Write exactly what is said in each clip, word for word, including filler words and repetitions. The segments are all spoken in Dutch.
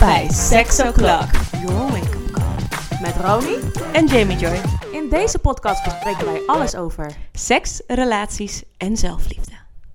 bij Sex O'Clock, your wake-up call. Met Roni en Jamie Joy. In deze podcast bespreken wij alles over seks, relaties en zelfliefde.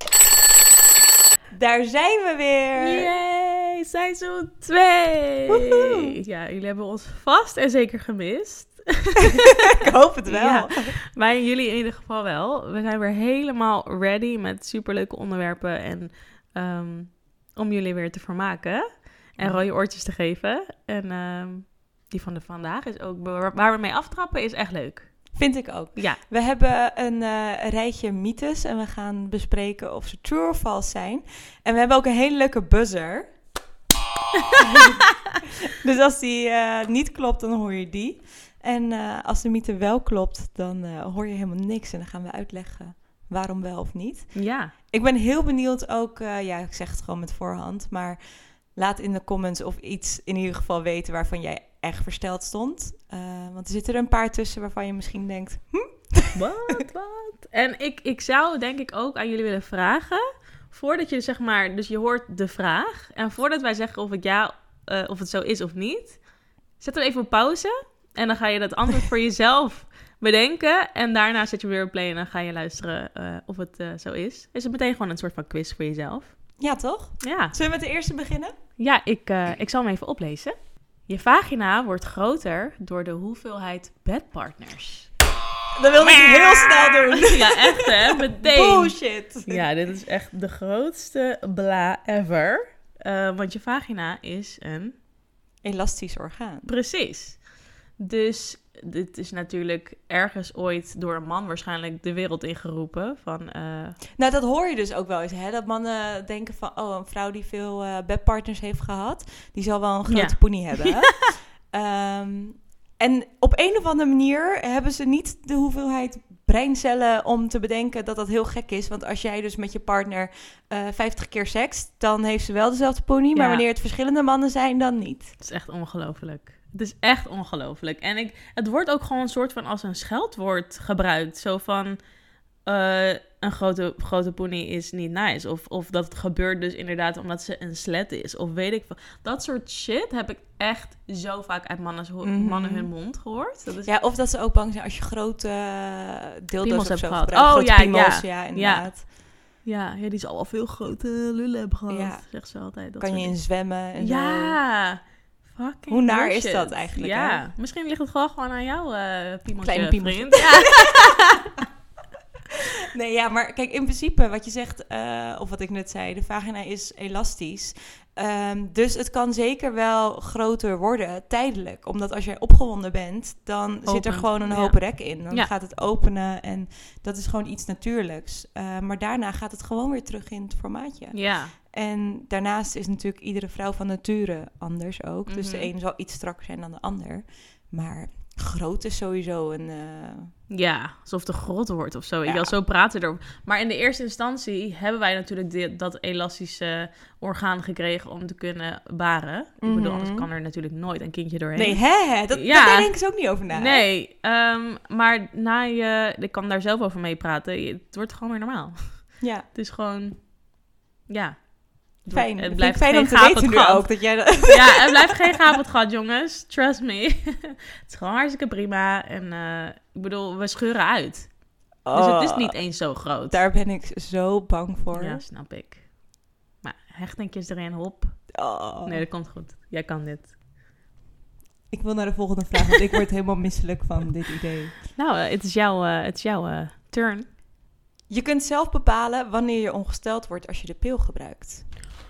Daar zijn we weer! Yay, seizoen twee! Woehoe. Ja, jullie hebben ons vast en zeker gemist. Ik hoop het wel. Ja, wij jullie in ieder geval wel. We zijn weer helemaal ready met superleuke onderwerpen en um, om jullie weer te vermaken en rode oortjes te geven. En um, die van de vandaag is ook, waar we mee aftrappen, is echt leuk. Vind ik ook. Ja. We hebben een uh, rijtje mythes en we gaan bespreken of ze true of false zijn. En we hebben ook een hele leuke buzzer. Dus als die uh, niet klopt, dan hoor je die. En uh, als de mythe wel klopt, dan uh, hoor je helemaal niks. En dan gaan we uitleggen waarom wel of niet. Ja. Ik ben heel benieuwd ook, uh, ja, ik zeg het gewoon met voorhand, maar laat in de comments of iets in ieder geval weten waarvan jij echt versteld stond. Uh, want er zitten er een paar tussen waarvan je misschien denkt, hm? Wat, wat? En ik, ik zou denk ik ook aan jullie willen vragen, voordat je zeg maar, dus je hoort de vraag, en voordat wij zeggen of het ja, uh, of het zo is of niet, zet hem even op pauze. En dan ga je dat antwoord voor jezelf bedenken. En daarna zet je weer op play en dan ga je luisteren uh, of het uh, zo is. Is het meteen gewoon een soort van quiz voor jezelf? Ja, toch? Ja. Zullen we met de eerste beginnen? Ja, ik, uh, ik zal hem even oplezen. Je vagina wordt groter door de hoeveelheid bedpartners. Dat wilde ik heel snel doen. Ja, echt hè? Meteen. Bullshit. Ja, dit is echt de grootste bla ever. Uh, want je vagina is een... elastisch orgaan. Precies. Dus dit is natuurlijk ergens ooit door een man waarschijnlijk de wereld ingeroepen. Van, uh... Nou, dat hoor je dus ook wel eens, hè? Dat mannen denken van, oh, een vrouw die veel uh, bedpartners heeft gehad, die zal wel een grote Ja. poenie hebben. um, en op een of andere manier hebben ze niet de hoeveelheid breincellen om te bedenken dat dat heel gek is. Want als jij dus met je partner uh, vijftig keer sext, dan heeft ze wel dezelfde poenie. Maar Ja. wanneer het verschillende mannen zijn, dan niet. Het is echt ongelooflijk. Het is echt ongelooflijk. En ik, het wordt ook gewoon een soort van als een scheldwoord gebruikt. Zo van, uh, een grote, grote poenie is niet nice. Of, of dat het gebeurt dus inderdaad omdat ze een slet is. Of weet ik veel. Dat soort shit heb ik echt zo vaak uit mannen, Mm-hmm. mannen hun mond gehoord. Dat is... Ja, of dat ze ook bang zijn als je grote uh, dildo's Piemels of hebt zo gehad. gebruikt. Oh, Grote ja, piemels, ja. ja, inderdaad. Ja, ja, die zal al veel grote lullen hebben gehad, Ja. zegt ze altijd. Dat Kan je soort in dingen. zwemmen en zo. Ja, fucking Hoe naar bullshit. is dat eigenlijk, Ja, hè? misschien ligt het gewoon, gewoon aan jou, uh, piemeltje, Kleine piemeltje. vriend. Ja. Nee, ja, maar kijk, in principe wat je zegt, uh, of wat ik net zei, de vagina is elastisch. Um, dus het kan zeker wel groter worden, tijdelijk. Omdat als jij opgewonden bent, dan Open. zit er gewoon een Ja. hoop rek in. Dan Ja. gaat het openen en dat is gewoon iets natuurlijks. Uh, maar daarna gaat het gewoon weer terug in het formaatje. Ja. En daarnaast is natuurlijk iedere vrouw van nature anders ook. Mm-hmm. Dus de een zal iets strakker zijn dan de ander. Maar groot is sowieso een... Uh... Ja, alsof het groter wordt of zo. Ja. Ja. Zo praten erover. Maar in de eerste instantie hebben wij natuurlijk dit, dat elastische orgaan gekregen om te kunnen baren. Mm-hmm. Ik bedoel, anders kan er natuurlijk nooit een kindje doorheen. Nee, hè? Dat, ja. daar denken ze ook niet over na. Nee, um, maar na je... Ik kan daar zelf over meepraten. Het wordt gewoon weer normaal. Ja. Het is gewoon... Ja. Het Fijn. wordt, het blijft blijft fijn om geen te weten nu gat. ook. Dat jij dat... Ja, het blijft geen gapend gat, jongens. Trust me. Het is gewoon hartstikke prima. En uh, ik bedoel, we scheuren uit. Oh, dus het is niet eens zo groot. Daar ben ik zo bang voor. Ja, snap ik. Maar hechtingjes erin, hop. Oh. Nee, dat komt goed. Jij kan dit. Ik wil naar de volgende vraag, want ik word helemaal misselijk van dit idee. Nou, uh, het is jouw, uh, het is jouw uh, turn. Je kunt zelf bepalen wanneer je ongesteld wordt als je de pil gebruikt.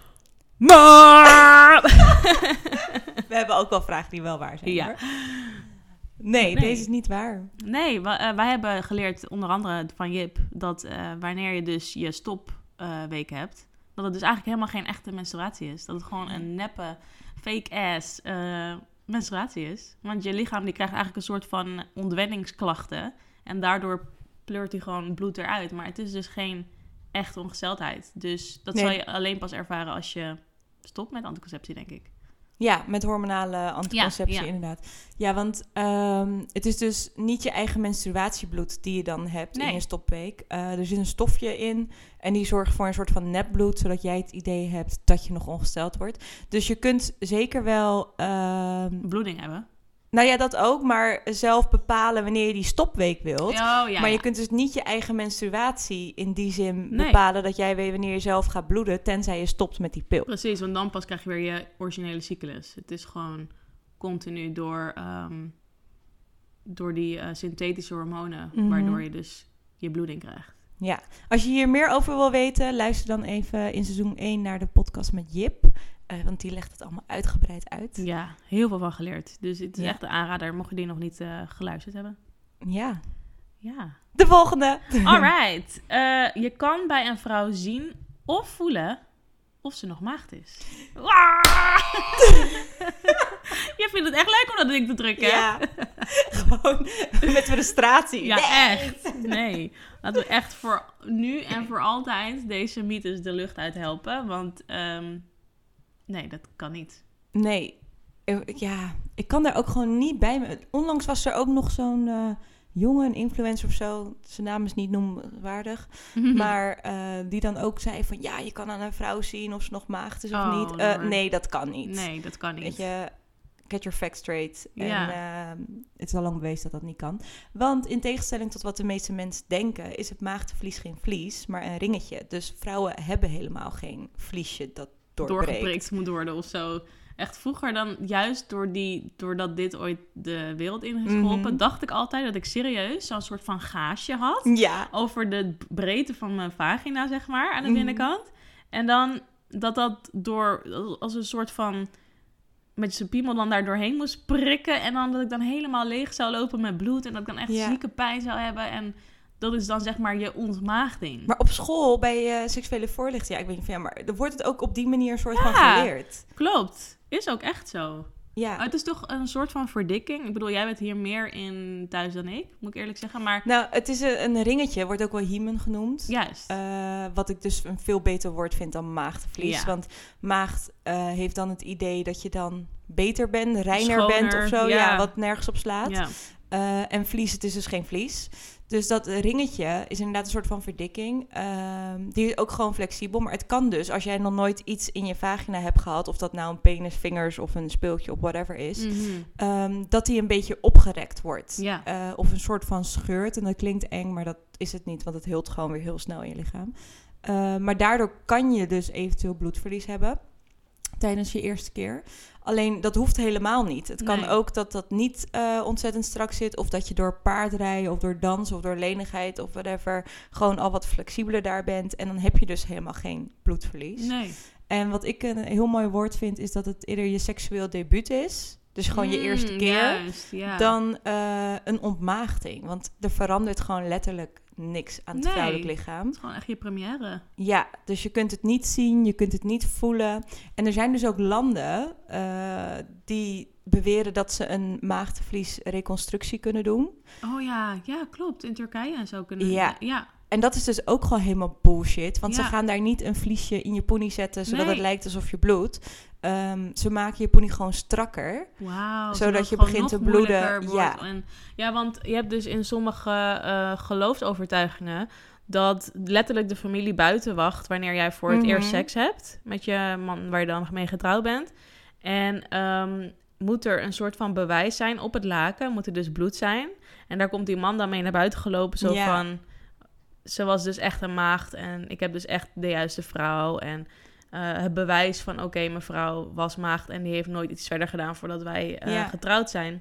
Maar! We hebben ook wel vragen die wel waar zijn. Ja. Hoor. Nee, Nee, deze is niet waar. Nee, w- uh, wij hebben geleerd, onder andere van Jip, dat uh, wanneer je dus je stopweek uh, hebt, dat het dus eigenlijk helemaal geen echte menstruatie is. Dat het gewoon een neppe, fake-ass uh, menstruatie is. Want je lichaam die krijgt eigenlijk een soort van ontwenningsklachten. En daardoor pleurt hij gewoon bloed eruit. Maar het is dus geen echte ongesteldheid. Dus dat Nee. zal je alleen pas ervaren als je stopt met anticonceptie, denk ik. Ja, met hormonale anticonceptie Ja, ja. inderdaad. Ja, want um, het is dus niet je eigen menstruatiebloed die je dan hebt Nee. in je stopweek. Uh, er zit een stofje in en die zorgt voor een soort van nepbloed, zodat jij het idee hebt dat je nog ongesteld wordt. Dus je kunt zeker wel... Uh, Bloeding hebben. nou ja, dat ook, maar zelf bepalen wanneer je die stopweek wilt. Oh, ja, maar ja. je kunt dus niet je eigen menstruatie in die zin Nee. bepalen dat jij weet wanneer je zelf gaat bloeden, tenzij je stopt met die pil. Precies, want dan pas krijg je weer je originele cyclus. Het is gewoon continu door, um, door die uh, synthetische hormonen, Mm-hmm. waardoor je dus je bloeding krijgt. Ja, als je hier meer over wil weten, luister dan even in seizoen één naar de podcast met Jip. Uh, want die legt het allemaal uitgebreid uit. Ja, heel veel van geleerd. Dus het is Ja. echt een aanrader, mocht je die nog niet uh, geluisterd hebben. Ja. Ja. De volgende. Alright. Uh, je kan bij een vrouw zien of voelen of ze nog maagd is. Je vindt het echt leuk om dat ding te drukken, hè? Ja. Gewoon met frustratie. Ja, Nee. echt. Nee. Laten we echt voor nu en voor altijd deze mythes de lucht uit helpen. Want um, nee, dat kan niet. Nee. Ja, ik kan daar ook gewoon niet bij me. Onlangs was er ook nog zo'n uh, jongen, een influencer of zo. Zijn naam is niet noemwaardig. Maar uh, die dan ook zei van... ja, je kan aan een vrouw zien of ze nog maagd is of Oh, niet. Uh, Lord. nee, dat kan niet. Nee, dat kan niet. Weet je... Get your facts straight. Ja. En uh, het is al lang bewezen dat dat niet kan. Want in tegenstelling tot wat de meeste mensen denken... is het maagdenvlies geen vlies, maar een ringetje. Dus vrouwen hebben helemaal geen vliesje dat doorbreekt. Doorgeprikt moet worden of zo. Echt vroeger dan, juist door die, doordat dit ooit de wereld in is geholpen... Mm-hmm. dacht ik altijd dat ik serieus zo'n soort van gaasje had... Ja. over de breedte van mijn vagina, zeg maar, aan de Mm-hmm. binnenkant. En dan dat dat door, als een soort van... met zijn piemel dan daar doorheen moest prikken. En dan dat ik dan helemaal leeg zou lopen met bloed. En dat ik dan echt Ja. zieke pijn zou hebben. En dat is dan zeg maar je ontmaagding. Maar op school, bij uh, seksuele voorlichting... ja, ik weet niet van ja, maar er wordt het ook op die manier een soort Ja. van geleerd. Klopt. Is ook echt zo. Ja. Maar het is toch een soort van verdikking. Ik bedoel, jij bent hier meer in thuis dan ik, moet ik eerlijk zeggen. Maar Nou, het is een, een ringetje, wordt ook wel hymen genoemd. juist. Uh, wat ik dus een veel beter woord vind dan maagdenvlies. Ja. Want maagd uh, heeft dan het idee dat je dan beter bent, reiner Schoner, bent of zo. Ja. ja. Wat nergens op slaat. Ja. Uh, en vlies, het is dus geen vlies. Dus dat ringetje is inderdaad een soort van verdikking. Uh, die is ook gewoon flexibel. Maar het kan dus, als jij nog nooit iets in je vagina hebt gehad... of dat nou een penis, vingers of een speeltje of whatever is... Mm-hmm. Um, dat die een beetje opgerekt wordt. Ja. Uh, of een soort van scheurt. En dat klinkt eng, maar dat is het niet. Want het heelt gewoon weer heel snel in je lichaam. Uh, maar daardoor kan je dus eventueel bloedverlies hebben... tijdens je eerste keer. Alleen, dat hoeft helemaal niet. Het kan Nee. ook dat dat niet uh, ontzettend strak zit... of dat je door paardrijden of door dansen of door lenigheid of whatever... gewoon al wat flexibeler daar bent. En dan heb je dus helemaal geen bloedverlies. Nee. En wat ik een heel mooi woord vind... is dat het eerder je seksueel debuut is. Dus gewoon je Mm, eerste keer. Juist, ja. Dan uh, een ontmaagding. Want er verandert gewoon letterlijk niks aan het Nee. vrouwelijk lichaam. Het is gewoon echt je première. Ja, dus je kunt het niet zien, je kunt het niet voelen. En er zijn dus ook landen uh, die beweren dat ze een maagdenvliesreconstructie kunnen doen. Oh ja, ja, klopt. In Turkije en zo kunnen Ja. ja. En dat is dus ook gewoon helemaal bullshit. Want Ja. ze gaan daar niet een vliesje in je poenie zetten... zodat Nee. het lijkt alsof je bloedt. Um, ze maken je poenie gewoon strakker. Wauw, Zodat je het gewoon begint nog te bloeden, moeilijker wordt. ja. En, ja, want je hebt dus in sommige uh, geloofsovertuigingen... dat letterlijk de familie buiten wacht... wanneer jij voor het Mhm. eerst seks hebt... met je man waar je dan mee getrouwd bent. En um, moet er een soort van bewijs zijn op het laken. Moet er dus bloed zijn. En daar komt die man dan mee naar buiten gelopen. Zo Ja. van... Ze was dus echt een maagd en ik heb dus echt de juiste vrouw. En uh, het bewijs van, oké, okay, mijn vrouw was maagd... en die heeft nooit iets verder gedaan voordat wij uh, Ja. getrouwd zijn.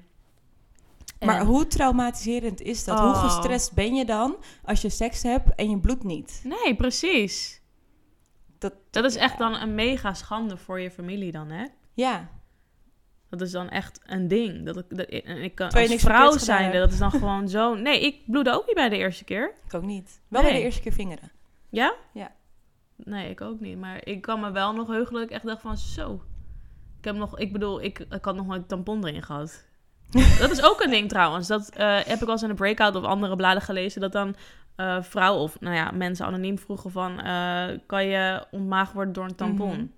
Maar En- hoe traumatiserend is dat? Oh. Hoe gestrest ben je dan als je seks hebt en je bloedt niet? Nee, precies. Dat, Dat is echt dan een mega schande voor je familie dan, hè? Ja, Dat is dan echt een ding. Dat ik, dat, en ik kan Terwijl je als niks vrouw verkeerds gedaan zijnde, hebt. dat is dan gewoon zo... Nee, ik bloedde ook niet bij de eerste keer. ik ook niet. Wel Nee. bij de eerste keer vingeren. Ja? Ja. Nee, ik ook niet. Maar ik kan me wel nog heugen dat ik echt dacht van zo. Ik heb nog, ik bedoel, ik, ik had nog nooit een tampon erin gehad. Dat is ook een ding trouwens. Dat uh, heb ik wel eens in een breakout of andere bladen gelezen. Dat dan uh, vrouwen of nou ja, mensen anoniem vroegen van... Uh, kan je ontmaagd worden door een tampon? Mm-hmm.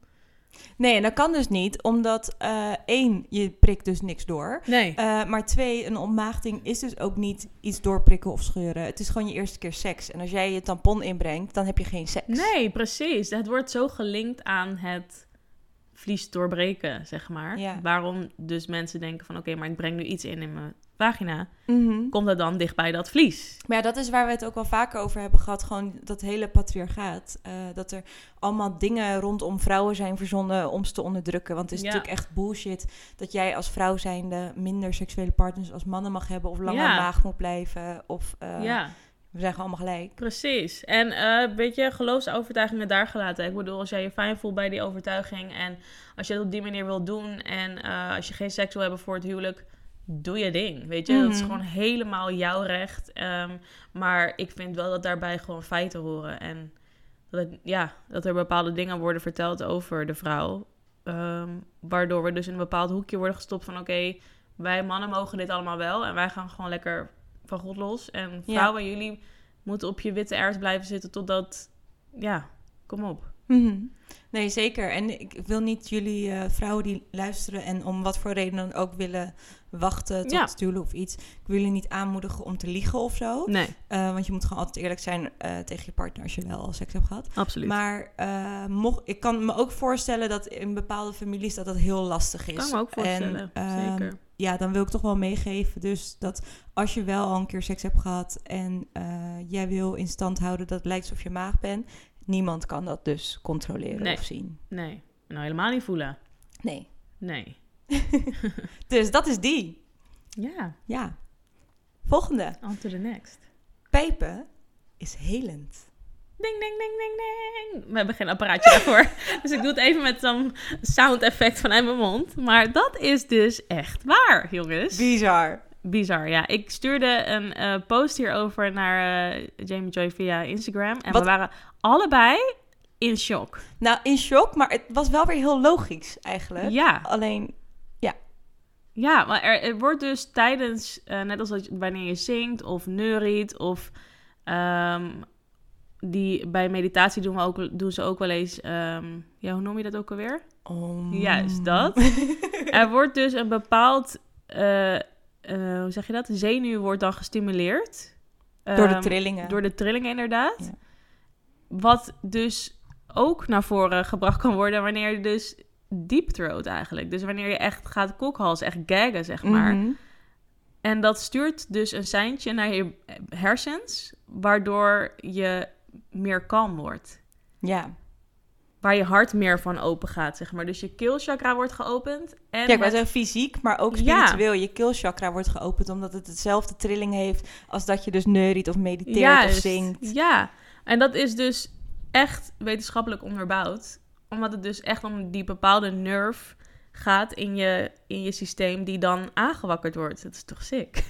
Nee, en dat kan dus niet, omdat uh, één, je prikt dus niks door. Nee. Uh, maar twee, een ontmaagding is dus ook niet iets doorprikken of scheuren. Het is gewoon je eerste keer seks. En als jij je tampon inbrengt, dan heb je geen seks. Nee, precies. Het wordt zo gelinkt aan het vlies doorbreken, zeg maar. Ja. Waarom dus mensen denken van, oké, okay, maar ik breng nu iets in in mijn vagina. Mm-hmm. Komt dat dan dicht bij dat vlies? Maar ja, dat is waar we het ook wel vaker over hebben gehad. Gewoon dat hele patriarchaat. Uh, dat er allemaal dingen rondom vrouwen zijn verzonnen om ze te onderdrukken. Want het is ja. natuurlijk echt bullshit dat jij als vrouw zijnde minder seksuele partners als mannen mag hebben. Of langer ja. maag moet blijven. Of uh, ja. we zijn gewoon allemaal gelijk. Precies. En uh, weet je, geloofsovertuigingen daar gelaten. Ik bedoel, als jij je fijn voelt bij die overtuiging en als je dat op die manier wil doen en uh, als je geen seks wil hebben voor het huwelijk, doe je ding, weet je. Mm-hmm. Dat is gewoon helemaal jouw recht. Um, maar ik vind wel dat daarbij gewoon feiten horen. En dat, het, ja, dat er bepaalde dingen worden verteld over de vrouw. Um, waardoor we dus in een bepaald hoekje worden gestopt van, oké, okay, wij mannen mogen dit allemaal wel. En wij gaan gewoon lekker van God los. En vrouwen, ja. jullie moeten op je witte ers blijven zitten totdat, ja, kom op. Mm-hmm. Nee, zeker. En ik wil niet jullie uh, vrouwen die luisteren en om wat voor reden dan ook willen wachten tot ja. het huwelijk of iets. Ik wil jullie niet aanmoedigen om te liegen of zo. Nee. Uh, want je moet gewoon altijd eerlijk zijn uh, tegen je partner als je wel seks hebt gehad. Absoluut. Maar uh, mocht, ik kan me ook voorstellen dat in bepaalde families dat dat heel lastig is. Kan me ook voorstellen, en, uh, zeker. Ja, dan wil ik toch wel meegeven. Dus dat als je wel al een keer seks hebt gehad en uh, jij wil in stand houden dat het lijkt alsof je maag bent, niemand kan dat dus controleren nee. of zien. Nee, nou helemaal niet voelen. Nee. Nee. Dus dat is die. Ja. Ja. Volgende. On to the next. Pijpen is helend. Ding, ding, ding, ding, ding. We hebben geen apparaatje daarvoor. Dus ik doe het even met zo'n sound effect vanuit mijn mond. Maar dat is dus echt waar, jongens. Bizar. Bizar, ja. Ik stuurde een uh, post hierover naar uh, Jamie Joy via Instagram. En Wat? we waren allebei in shock. Nou, in shock, maar het was wel weer heel logisch eigenlijk. Ja. Alleen, ja. Ja, maar er, er wordt dus tijdens, uh, net als wanneer je zingt of neuriet of um, die, bij meditatie doen, we ook, doen ze ook wel eens, um, ja, hoe noem je dat ook alweer? Um. Juist, dat. Er wordt dus een bepaald, uh, uh, hoe zeg je dat? De zenuw wordt dan gestimuleerd. Um, door de trillingen. Door de trillingen, inderdaad. Ja. Wat dus ook naar voren gebracht kan worden wanneer je dus deep throat eigenlijk. Dus wanneer je echt gaat kokhalzen, echt gaggen, zeg maar. Mm-hmm. En dat stuurt dus een seintje naar je hersens, waardoor je meer kalm wordt. Ja. Waar je hart meer van open gaat, zeg maar. Dus je keelchakra wordt geopend. En ja, ik wou zeggen fysiek, maar ook ja. spiritueel. Je keelchakra wordt geopend omdat het hetzelfde trilling heeft als dat je dus neuriet of mediteert Juist. of zingt. Ja, en dat is dus echt wetenschappelijk onderbouwd. Omdat het dus echt om die bepaalde nerve gaat in je, in je systeem die dan aangewakkerd wordt. Dat is toch sick?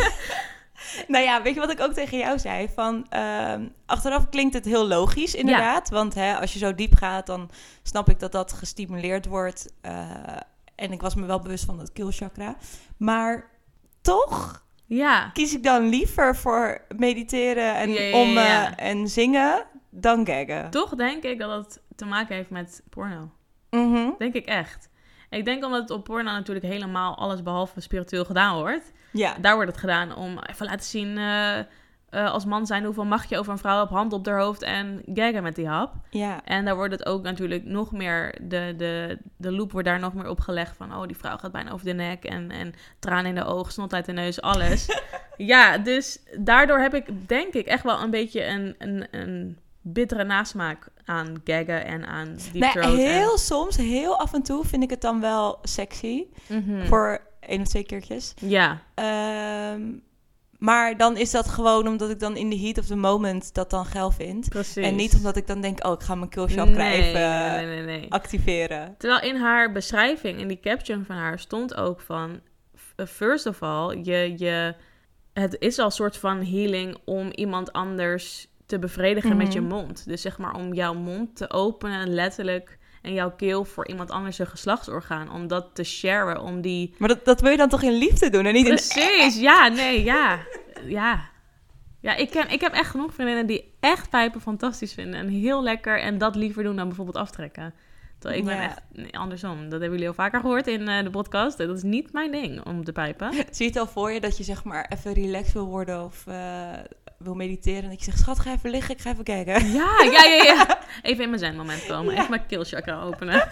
Nou ja, weet je wat ik ook tegen jou zei? Van, uh, achteraf klinkt het heel logisch, inderdaad. Ja. Want hè, als je zo diep gaat, dan snap ik dat dat gestimuleerd wordt. Uh, en ik was me wel bewust van dat keelchakra. Maar toch ja. kies ik dan liever voor mediteren en ja, ja, ommen ja. en zingen dan gaggen. Toch denk ik dat het te maken heeft met porno. Mm-hmm. Denk ik echt. Ik denk omdat het op porno natuurlijk helemaal alles behalve spiritueel gedaan wordt. Ja. Daar wordt het gedaan om even laten zien, uh, uh, als man zijn, hoeveel macht je over een vrouw hebt, hand op haar hoofd en gaggen met die hap. Ja. En daar wordt het ook natuurlijk nog meer, de, de, de loop wordt daar nog meer op gelegd van, oh, die vrouw gaat bijna over de nek en, en tranen in de ogen, snot uit de neus, alles. Ja, dus daardoor heb ik denk ik echt wel een beetje een, een, een bittere nasmaak aan gaggen en aan deep throat. Nee, heel en... soms, heel af en toe vind ik het dan wel sexy. Mm-hmm. Voor één of twee keertjes. Ja. Um, maar dan is dat gewoon omdat ik dan in the heat of the moment dat dan geil vind. Precies. En niet omdat ik dan denk, oh, ik ga mijn keelchakra nee, even nee, nee, nee. activeren. Terwijl in haar beschrijving, in die caption van haar, stond ook van, first of all, je, je, het is al een soort van healing om iemand anders te bevredigen mm-hmm. met je mond. Dus zeg maar om jouw mond te openen, letterlijk, en jouw keel voor iemand anders een geslachtsorgaan. Om dat te sharen, om die... Maar dat, dat wil je dan toch in liefde doen en niet Precies, in... Precies, ja, nee, ja. Ja, ja ik, ken, ik heb echt genoeg vriendinnen die echt pijpen fantastisch vinden. En heel lekker en dat liever doen dan bijvoorbeeld aftrekken. Terwijl ik ben Ja. echt nee, andersom. Dat hebben jullie al vaker gehoord in uh, de podcast. Dat is niet mijn ding om te pijpen. Zie je het al voor je dat je zeg maar even relaxed wil worden of uh, wil mediteren. En dat je zegt, schat, ga even liggen, ik ga even kijken. Ja, ja, ja, ja. Even in mijn zen moment komen. Ja. Even mijn keelchakra openen.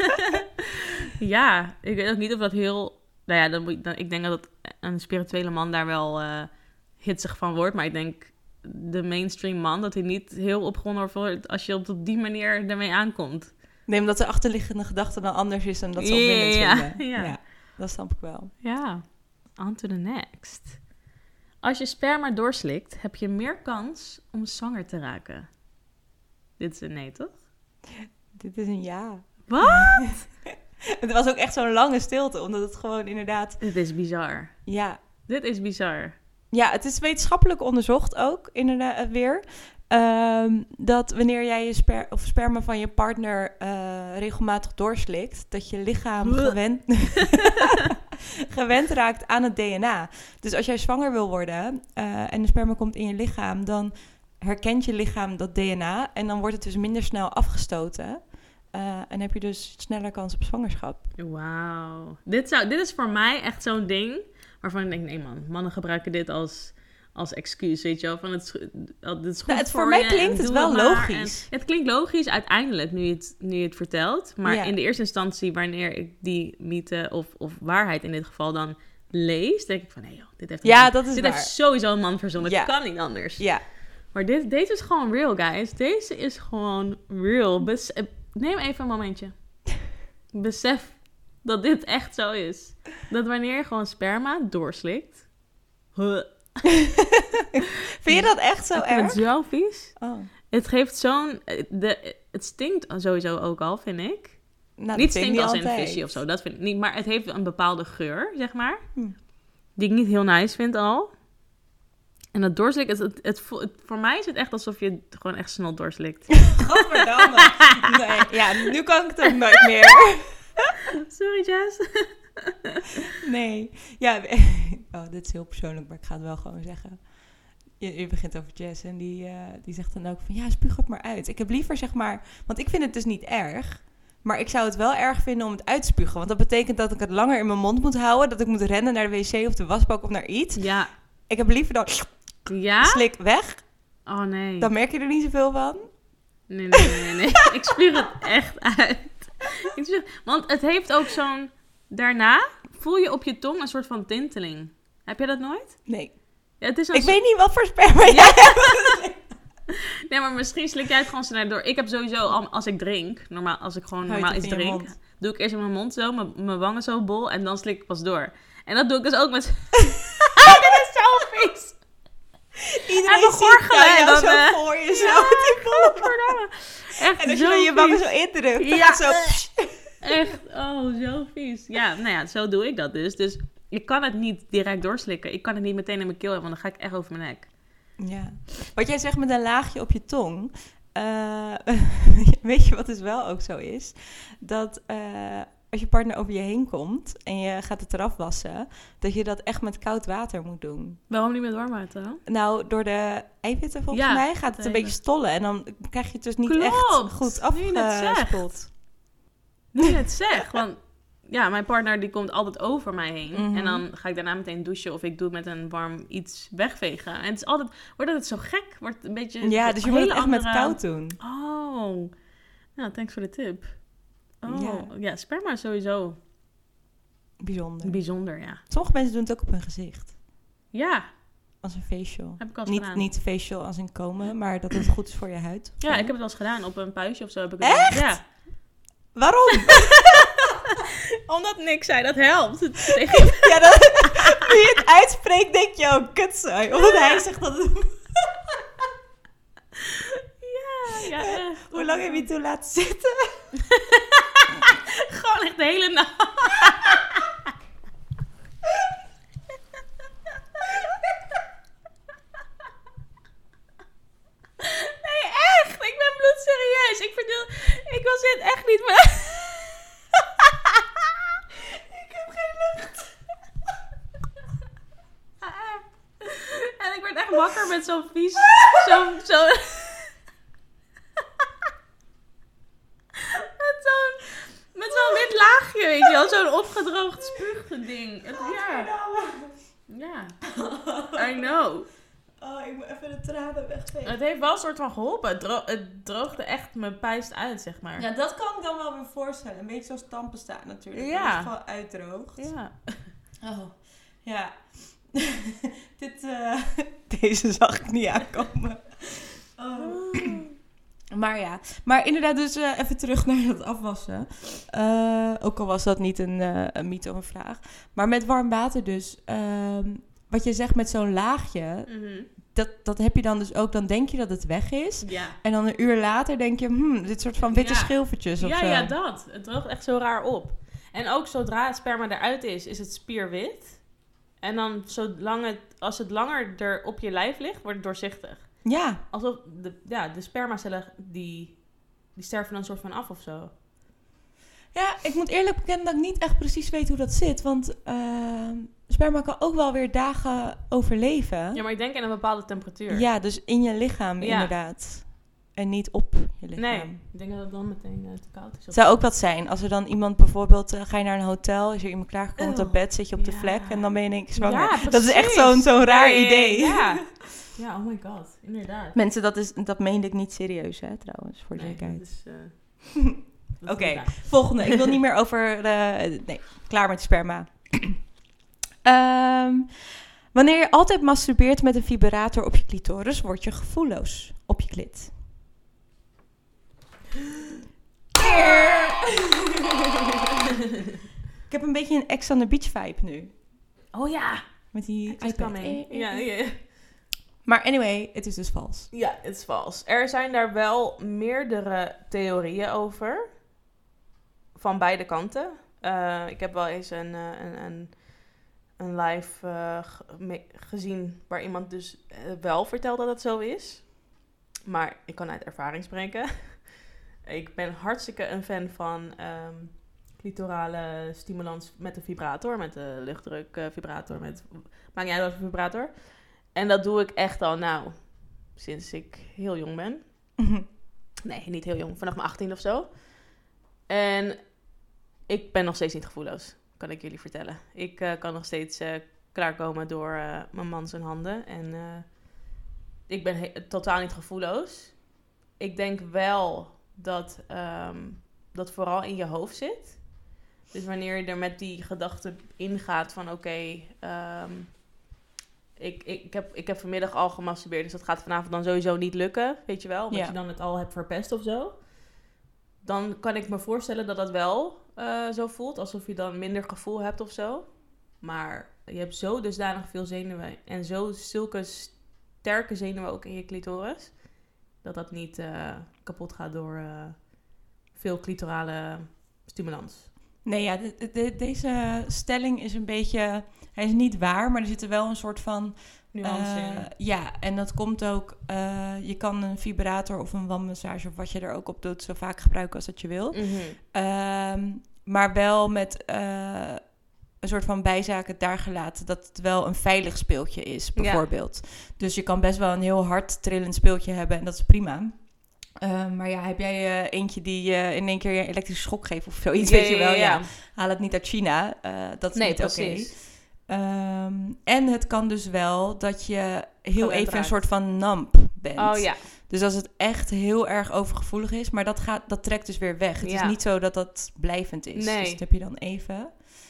Ja, ik weet ook niet of dat heel... Nou ja, dan, moet- dan, ik denk dat een spirituele man daar wel uh, hitsig van wordt. Maar ik denk de mainstream man, dat hij niet heel opgewonden wordt als je op die manier ermee aankomt. Nee, omdat de achterliggende gedachte dan anders is dan dat ze op Ja, binnen ja, vinden. ja. Ja, dat snap ik wel. Ja, on to the next. Als je sperma doorslikt, heb je meer kans om zwanger te raken. Dit is een nee, toch? Dit is een ja. Wat? Het was ook echt zo'n lange stilte, omdat het gewoon inderdaad... Dit is bizar. Ja, Dit is bizar. ja het is wetenschappelijk onderzocht ook, inderdaad weer. Um, dat wanneer jij je sper- of sperma van je partner uh, regelmatig doorslikt, dat je lichaam gewend, gewend raakt aan het D N A. Dus als jij zwanger wil worden uh, en de sperma komt in je lichaam, dan herkent je lichaam dat D N A en dan wordt het dus minder snel afgestoten. Uh, en heb je dus sneller kans op zwangerschap. Wauw. Dit, zou, dit is voor mij echt zo'n ding waarvan ik denk, nee man, mannen gebruiken dit als, als excuus, weet je wel. Van het, is- dit is goed Nou, het, voor voor mij je klinkt en het doe wel maar. logisch. En het klinkt logisch uiteindelijk, nu je het, nu je het vertelt. Maar Ja. in de eerste instantie, wanneer ik die mythe of, of waarheid in dit geval dan lees, denk ik van, nee joh, dit heeft, Ja, een- dat is dit waar. heeft sowieso een man verzonnen. Ja. Het kan niet anders. Ja, Maar dit, deze is gewoon real, guys. Deze is gewoon real. Bes- eh, neem even een momentje. Besef dat dit echt zo is. Dat wanneer je gewoon sperma doorslikt... Huh, vind je dat echt zo ik vind erg? het zo vies. Oh. Het geeft zo'n... De, het stinkt sowieso ook al, vind ik. Nou, niet dat vind ik stinkt als in altijd. visje of zo, dat vind ik niet. Maar het heeft een bepaalde geur, zeg maar. Hm. Die ik niet heel nice vind al. En dat doorslikken, het, het, het, vo- het- voor mij is het echt alsof je het gewoon echt snel doorslikt. Gadverdamme. Nee, ja, nu kan ik het ook nooit meer. Sorry, Jess. Nee. Ja, oh, dit is heel persoonlijk, maar ik ga het wel gewoon zeggen. Je, je begint over Jess en die, uh, die zegt dan ook van, ja, spuug het maar uit. Ik heb liever, zeg maar, want ik vind het dus niet erg, maar ik zou het wel erg vinden om het uit te spugen. Want dat betekent dat ik het langer in mijn mond moet houden, dat ik moet rennen naar de wc of de wasbak of naar iets. Ja. Ik heb liever dan Ja? slik weg, Oh, nee. dan merk je er niet zoveel van. Nee, nee, nee, nee. nee. Ik spuug het echt uit. Ik spuug- Want het heeft ook zo'n... Daarna voel je op je tong een soort van tinteling. Heb je dat nooit? Nee. Ja, het is een Ik so- weet niet wat voor sperma jij hebt. Nee, maar misschien slik jij het gewoon sneller door. Ik heb sowieso, al- als ik drink, normaal, als ik gewoon Hou je normaal het iets in je drink, mond. doe ik eerst in mijn mond zo, mijn, mijn wangen zo bol, en dan slik ik pas door. En dat doe ik dus ook met... Dit is zo vies! Iedereen En we ziet gorgelen jou en dan, zo eh, voor je zo. Ja, met die bolle- godverdamme. Echt En als je zo dan je wangen vies. zo indrukt, dan Ja. gaat zo... Echt, oh, zo vies. Ja, nou ja, zo doe ik dat dus. Dus ik kan het niet direct doorslikken. Ik kan het niet meteen in mijn keel hebben, want dan ga ik echt over mijn nek. Ja. Wat jij zegt met een laagje op je tong. eh, weet je wat dus wel ook zo is? Dat eh, als je partner over je heen komt en je gaat het eraf wassen, dat je dat echt met koud water moet doen. Waarom niet met warm water dan? Nou, door de eiwitten volgens Ja, mij gaat het dat een hele- beetje stollen. En dan krijg je het dus niet Klopt. echt goed Nu je het zegt. afgespoeld. Nu je het zegt, want ja, mijn partner die komt altijd over mij heen. Mhm. En dan ga ik daarna meteen douchen of ik doe het met een warm iets wegvegen. En het is altijd, wordt het zo gek, wordt het een beetje... Ja, dus je een moet het hele echt met andere- koud doen. Oh, nou, thanks voor de tip. Oh, Ja. ja, sperma is sowieso Bijzonder. bijzonder, ja. Sommige mensen doen het ook op hun gezicht. Ja, Als een facial. heb ik al eens Niet, gedaan. niet facial als in komen, maar dat het goed is voor je huid. Ja, ik heb het wel eens gedaan. Op een puistje of zo heb ik het Echt? gedaan. Ja. Waarom? Omdat Nick zei dat helpt. Tegen- Ja, dat, nu je het uitspreekt, denk je, oh, kutzooi. Omdat hij zegt dat het... ja, ja, echt. Hoe lang heb je het toen laten zitten? Gewoon echt de hele nacht. Nee, echt. Ik ben bloedserieus. Ik bedoel, ik was dit echt niet meer... Ik heb geen lucht. En ik werd echt wakker met zo'n vies... Zo'n... Zo, met zo'n... dat spuugding. Het, ja. Ja. I know. Oh, ik moet even de tranen wegvegen. Het heeft wel een soort van geholpen. Het, dro- het droogde echt mijn pijst uit, zeg maar. Ja, dat kan ik dan wel weer voorstellen. Een beetje zoals tandpasta natuurlijk. Ja. Dat het gewoon uitdroogt. Ja. Oh, ja. Dit, uh, deze zag ik niet aankomen. Oh. Maar ja, maar inderdaad dus uh, even terug naar het afwassen. Uh, ook al was dat niet een, uh, een mythe of een vraag. Maar met warm water dus. Uh, wat je zegt met zo'n laagje, Mm-hmm. dat, dat heb je dan dus ook. Dan denk je dat het weg is. Ja. En dan een uur later denk je, hmm, dit soort van witte Ja. schilfertjes of Ja, zo. ja, dat. Het droogt echt zo raar op. En ook zodra het sperma eruit is, is het spierwit. En dan zolang het, als het langer er op je lijf ligt, wordt het doorzichtig. Ja. Alsof de, ja, de spermacellen, die, die sterven dan een soort van af of zo. Ja, ik moet eerlijk bekennen dat ik niet echt precies weet hoe dat zit. Want uh, sperma kan ook wel weer dagen overleven. Ja, maar ik denk in een bepaalde temperatuur. Ja, dus in je lichaam Ja. inderdaad. En niet op je lichaam. Nee, ik denk dat het dan meteen uh, te koud is. Het zou ook wat zijn. Als er dan iemand bijvoorbeeld... Uh, ga je naar een hotel, is er iemand klaargekomen Oh, op bed, zit je op de ja. vlek en dan ben je in één keer zwanger. Ja, dat is echt precies. zo'n zo'n raar Ja, ja, ja, idee. Ja. ja, oh my god, inderdaad. Mensen, dat, is, dat meende ik niet serieus, hè, trouwens, voor de Nee, zekerheid. dat is, uh, dat is Oké, niet waar. volgende. Ik wil niet meer over... Uh, nee, klaar met sperma. um, wanneer je altijd masturbeert met een vibrator op je clitoris, word je gevoelloos op je klit. Ik heb een beetje een Ex on the Beach vibe nu. Oh ja. Met die Het is iPad. coming. Eh, eh, Ja, eh. ja. Maar anyway, het is dus vals. Ja, het is vals. Er zijn daar wel meerdere theorieën over. Van beide kanten. Uh, ik heb wel eens een, uh, een, een, een live uh, ge- me- gezien waar iemand dus uh, wel vertelt dat het zo is. Maar ik kan uit ervaring spreken. Ik ben hartstikke een fan van um, clitorale stimulans met de vibrator. Met de luchtdruk uh, vibrator. Met, maakt niet uit wat voor vibrator. En dat doe ik echt al, nou, sinds ik heel jong ben. Nee, niet heel jong. Vanaf mijn achttien of zo. En ik ben nog steeds niet gevoelloos, kan ik jullie vertellen. Ik uh, kan nog steeds uh, klaarkomen door uh, mijn man zijn handen. En uh, ik ben he- totaal niet gevoelloos. Ik denk wel dat um, dat vooral in je hoofd zit. Dus wanneer je er met die gedachte ingaat van oké... Okay, um, Ik, ik, ik, heb, ik heb vanmiddag al gemasturbeerd, dus dat gaat vanavond dan sowieso niet lukken. Weet je wel, omdat Ja. je dan het al hebt verpest of zo. Dan kan ik me voorstellen dat dat wel uh, zo voelt. Alsof je dan minder gevoel hebt of zo. Maar je hebt zo dusdanig veel zenuwen. En zo zulke sterke zenuwen ook in je clitoris. Dat dat niet uh, kapot gaat door uh, veel clitorale stimulans. Nee, ja, de, de, deze stelling is een beetje... Hij is niet waar, maar er zit er wel een soort van... Nuance uh, in. Ja, en dat komt ook... Uh, je kan een vibrator of een wandmassage... of wat je er ook op doet, zo vaak gebruiken als dat je wil. Mm-hmm. Um, maar wel met uh, een soort van bijzaken daar gelaten... dat het wel een veilig speeltje is, bijvoorbeeld. Ja. Dus je kan best wel een heel hard trillend speeltje hebben... en dat is prima... Uh, maar ja, heb jij uh, eentje die je uh, in één keer je elektrische schok geeft of zoiets, Ja, weet je wel? ja, ja. Ja. Haal het niet uit China, uh, dat is Nee, niet oké. precies. Okay. Um, en het kan dus wel dat je heel Gewend even raakt. een soort van namp bent. Oh ja. Dus als het echt heel erg overgevoelig is, maar dat, gaat, dat trekt dus weer weg. Het Ja. is niet zo dat dat blijvend is. Nee. Dus dat heb je dan even.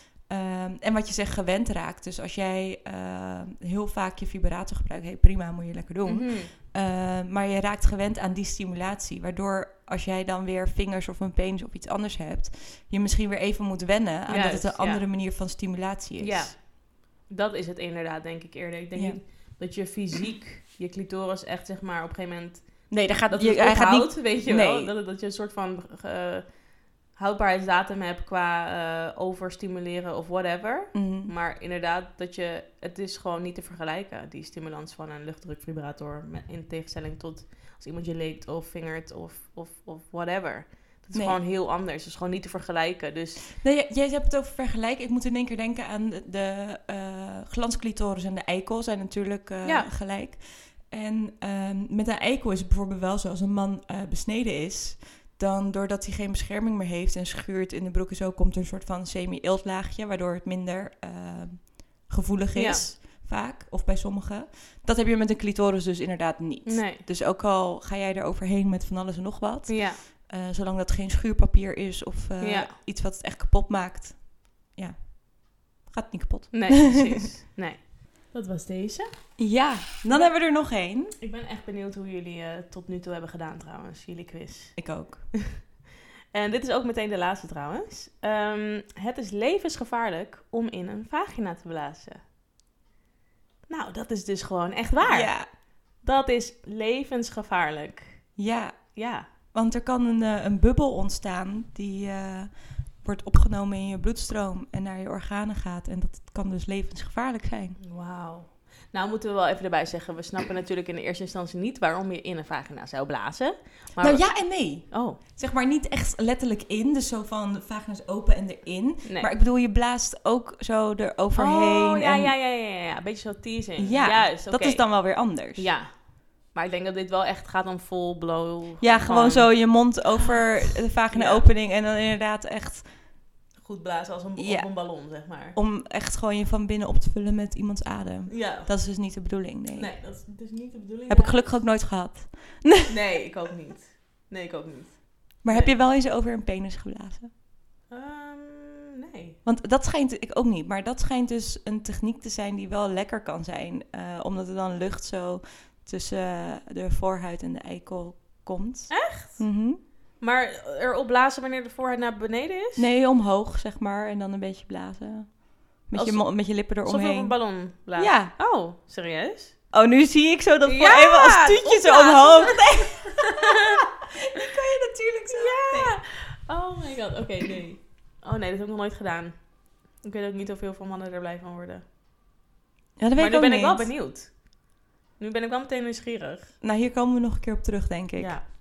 Um, en wat je zegt, gewend raakt. Dus als jij uh, heel vaak je vibrator gebruikt, hey, prima, moet je lekker doen. Mm-hmm. Uh, maar je raakt gewend aan die stimulatie. Waardoor als jij dan weer vingers of een penis of iets anders hebt... je misschien weer even moet wennen aan Juist, dat het een andere ja. manier van stimulatie is. Ja, dat is het inderdaad, denk ik eerder. Ik denk Ja. niet dat je fysiek, je clitoris echt zeg maar op een gegeven moment... Nee, daar gaat, Dat je, het hij gaat ophoudt, niet... weet je nee. wel. Dat, dat je een soort van uh, houdbaarheidsdatum hebt qua uh, overstimuleren of whatever. Mm. Maar inderdaad, dat je, het is gewoon niet te vergelijken. Die stimulans van een luchtdrukvibrator met, in tegenstelling tot als iemand je leekt of vingert of, of, of whatever. Dat is Nee. gewoon heel anders. Het is gewoon niet te vergelijken. Dus Nee, jij hebt het over vergelijken. Ik moet in één keer denken aan de, de uh, glansclitoris en de eikel zijn natuurlijk uh, Ja. gelijk. En um, met een eikel is het bijvoorbeeld wel zo, als een man uh, besneden is... dan doordat hij geen bescherming meer heeft en schuurt in de broek en zo, komt er een soort van semi-eeltlaagje, waardoor het minder uh, gevoelig is, ja. vaak, of bij sommigen. Dat heb je met een clitoris dus inderdaad niet. Nee. Dus ook al ga jij er overheen met van alles en nog wat, Ja. uh, zolang dat geen schuurpapier is of uh, Ja. iets wat het echt kapot maakt, ja, gaat het niet kapot. Nee, precies. Nee. Dat was deze. Ja, dan hebben we er nog één. Ik ben echt benieuwd hoe jullie uh, tot nu toe hebben gedaan trouwens, jullie quiz. Ik ook. En dit is ook meteen de laatste trouwens. Um, het is levensgevaarlijk om in een vagina te blazen. Nou, dat is dus gewoon echt waar. Ja. Dat is levensgevaarlijk. Ja, Ja. want er kan een, uh, een bubbel ontstaan die uh, wordt opgenomen in je bloedstroom en naar je organen gaat. En dat kan dus levensgevaarlijk zijn. Wauw. Nou moeten we wel even erbij zeggen, we snappen natuurlijk in de eerste instantie niet waarom je in een vagina zou blazen. Maar Nou we... ja en nee. Oh. Zeg maar niet echt letterlijk in, dus zo van de vagina is open en erin. Nee. Maar ik bedoel, je blaast ook zo eroverheen. Oh, ja, en... ja, ja, ja, ja. Een beetje zo teasing. Ja, Juist, dat oké. is dan wel weer anders. Ja. Maar ik denk dat dit wel echt gaat om full blow. Ja, gewoon zo je mond over de vagina-opening en dan inderdaad echt Goed blazen als een, Ja. op een ballon, zeg maar. om echt gewoon je van binnen op te vullen met iemands adem. Ja. Dat is dus niet de bedoeling, nee. Nee, dat is dus niet de bedoeling. Heb ik gelukkig ook nooit gehad. Nee, ik ook niet. Nee, ik ook niet. Maar heb je wel eens over een penis geblazen? Um, nee. Want dat schijnt, ik ook niet, maar dat schijnt dus een techniek te zijn die wel lekker kan zijn. Uh, omdat er dan lucht zo tussen de voorhuid en de eikel komt. Echt? Mm-hmm. Maar erop blazen wanneer de voorhuid naar beneden is? Nee, omhoog zeg maar en dan een beetje blazen. Met, Als- je, mo- met je lippen Alsof je op eromheen. een ballon blaast? Ja. Oh, serieus? Oh, nu zie ik zo dat voor Ja, even als tuutje zo opblazen. omhoog. Nee. Die kan je natuurlijk zo. Ja. Oh my god, oké, nee. Oh nee, dat heb ik nog nooit gedaan. Ik weet ook niet of heel veel mannen er blij van worden. Ja, dat weet Maar ik nu ook ben niet. ik wel benieuwd. Nu ben ik wel meteen nieuwsgierig. Nou, hier komen we nog een keer op terug, denk ik. Ja.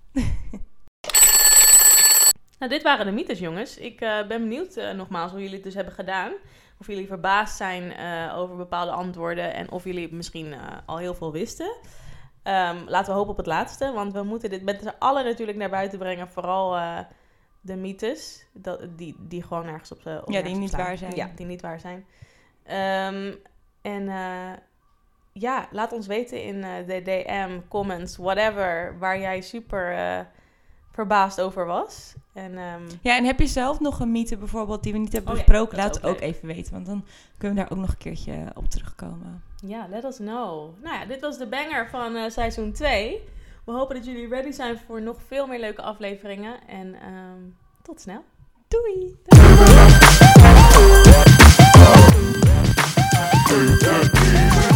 Nou, dit waren de mythes, jongens. Ik uh, ben benieuwd uh, nogmaals hoe jullie het dus hebben gedaan. Of jullie verbaasd zijn uh, over bepaalde antwoorden en of jullie misschien uh, al heel veel wisten. Um, laten we hopen op het laatste, want we moeten dit met z'n allen natuurlijk naar buiten brengen. Vooral uh, de mythes, dat, die, die gewoon nergens op, uh, op Ja, nergens die niet staan. waar zijn. Ja, die niet waar zijn. Um, en uh, ja, laat ons weten in uh, de D M, comments, whatever, waar jij super uh, verbaasd over was. En, um, Ja, en heb je zelf nog een mythe bijvoorbeeld die we niet hebben Oh ja, besproken? dat is Laat het ook ook leuk. even weten, want dan kunnen we daar ook nog een keertje op terugkomen. ja, let us know. Nou ja, dit was de banger van uh, seizoen twee. We hopen dat jullie ready zijn voor nog veel meer leuke afleveringen. En um, tot snel. Doei! Doei.